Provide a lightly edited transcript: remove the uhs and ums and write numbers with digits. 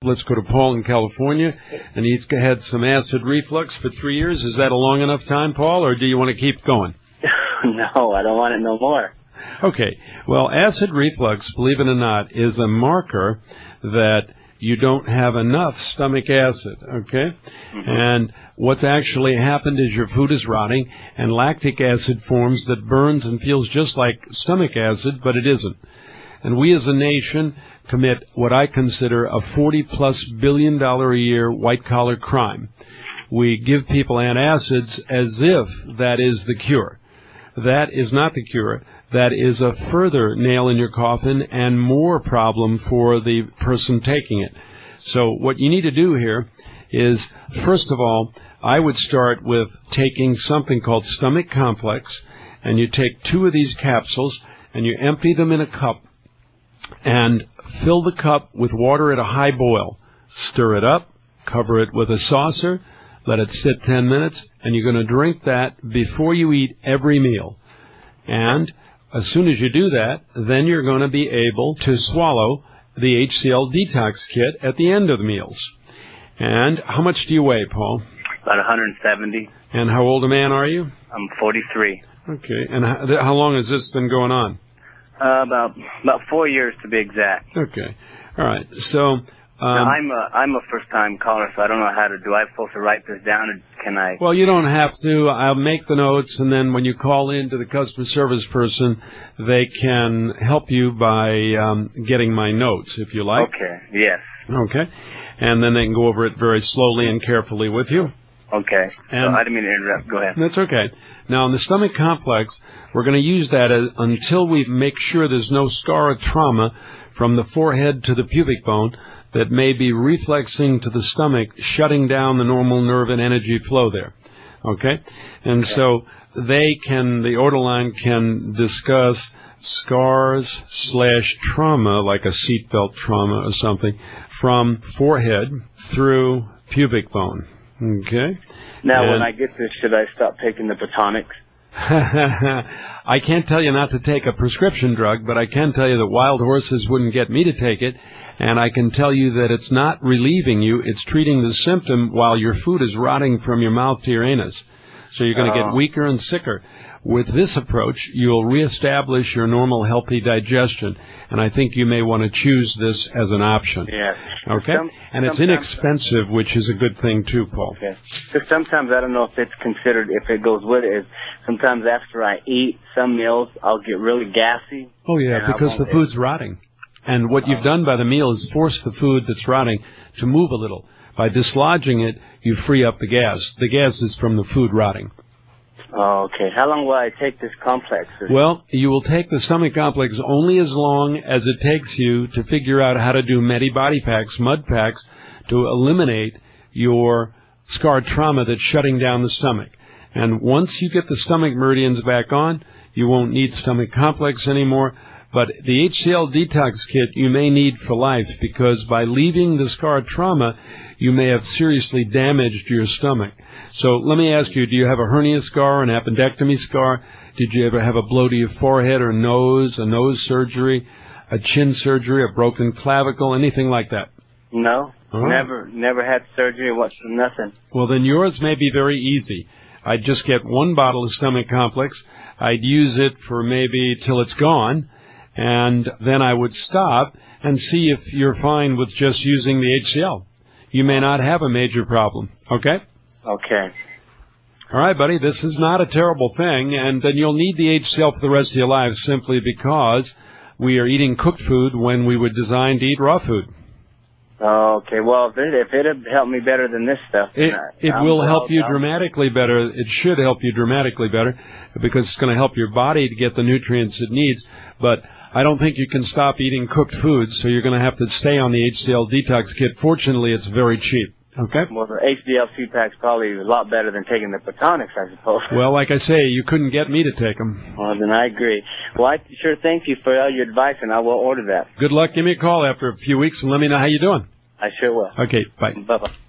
Let's go to Paul in California, and he's had some acid reflux for 3 years. Is that a long enough time, Paul, or do you want to keep going? No, I don't want it no more. Okay. Well, acid reflux, believe it or not, is a marker that you don't have enough stomach acid, okay? Mm-hmm. And what's actually happened is your food is rotting, and lactic acid forms that burns and feels just like stomach acid, but it isn't. And we as a nation commit what I consider a $40+ billion a year white-collar crime. We give people antacids as if that is the cure. That is not the cure. That is a further nail in your coffin and more problem for the person taking it. So what you need to do here is, first of all, I would start with taking something called Stomach Complex, and you take 2 of these capsules and you empty them in a cup and fill the cup with water at a high boil. Stir it up, cover it with a saucer, let it sit 10 minutes, and you're going to drink that before you eat every meal. And as soon as you do that, then you're going to be able to swallow the HCL detox kit at the end of the meals. And how much do you weigh, Paul? About 170. And how old a man are you? I'm 43. Okay. And how long has this been going on? About 4 years to be exact. Okay. All right. So now, I'm a first-time caller, so I don't know how to do. I'm supposed to write this down, or can I? Well, you don't have to. I'll make the notes, and then when you call in to the customer service person, they can help you by getting my notes, if you like. Okay. Yes. Okay. And then they can go over it very slowly and carefully with you. Okay. And so I didn't mean to interrupt. Go ahead. That's okay. Now, in the Stomach Complex, we're going to use that until we make sure there's no scar or trauma from the forehead to the pubic bone that may be reflexing to the stomach, shutting down the normal nerve and energy flow there. Okay? And so the order line can discuss scars/trauma, like a seatbelt trauma or something, from forehead through pubic bone. Okay? Now, when I get this, should I stop taking the Protonix? I can't tell you not to take a prescription drug, but I can tell you that wild horses wouldn't get me to take it, and I can tell you that it's not relieving you, it's treating the symptom while your food is rotting from your mouth to your anus. So you're going to get weaker and sicker. With this approach, you'll reestablish your normal healthy digestion, and I think you may want to choose this as an option. Yes. Okay? And it's inexpensive, which is a good thing too, Paul. Okay. Because sometimes, I don't know if it's considered, if it goes with it, is sometimes after I eat some meals, I'll get really gassy. Oh, yeah, because the food's rotting. And what you've done by the meal is force the food that's rotting to move a little. By dislodging it, you free up the gas. The gas is from the food rotting. Oh, okay. How long will I take this complex? Well, you will take the Stomach Complex only as long as it takes you to figure out how to do Medi Body Packs, mud packs, to eliminate your scar trauma that's shutting down the stomach. And once you get the stomach meridians back on, you won't need Stomach Complex anymore. But the HCL Detox Kit you may need for life, because by leaving the scar trauma, you may have seriously damaged your stomach. So let me ask you, do you have a hernia scar, an appendectomy scar? Did you ever have a blow to your forehead or nose, a nose surgery, a chin surgery, a broken clavicle, anything like that? No, never had surgery, nothing. Well, then yours may be very easy. I'd just get 1 bottle of Stomach Complex. I'd use it for maybe till it's gone. And then I would stop and see if you're fine with just using the HCL. You may not have a major problem, okay? Okay. All right, buddy, this is not a terrible thing, and then you'll need the HCL for the rest of your life simply because we are eating cooked food when we were designed to eat raw food. Okay, well, if it helped me better than this stuff... It will help you dramatically better. It should help you dramatically better because it's going to help your body to get the nutrients it needs. But I don't think you can stop eating cooked foods, so you're going to have to stay on the HCL Detox Kit. Fortunately, it's very cheap. Okay? Well, the HCL C-Pack's probably a lot better than taking the Protonix, I suppose. Well, like I say, you couldn't get me to take them. Well, then I agree. Well, I sure thank you for all your advice, and I will order that. Good luck. Give me a call after a few weeks and let me know how you're doing. I sure will. Okay, bye. Bye-bye.